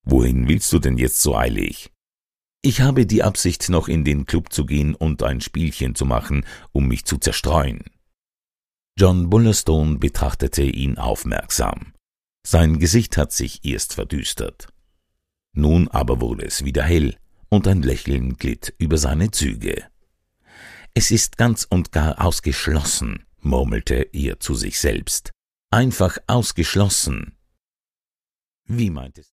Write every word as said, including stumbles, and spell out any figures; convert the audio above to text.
»Wohin willst du denn jetzt so eilig?« »Ich habe die Absicht, noch in den Club zu gehen und ein Spielchen zu machen, um mich zu zerstreuen.« John Bullerstone betrachtete ihn aufmerksam. Sein Gesicht hat sich erst verdüstert. Nun aber wurde es wieder hell, und ein Lächeln glitt über seine Züge. »Es ist ganz und gar ausgeschlossen«, murmelte er zu sich selbst. »Einfach ausgeschlossen.« »Wie meint es?«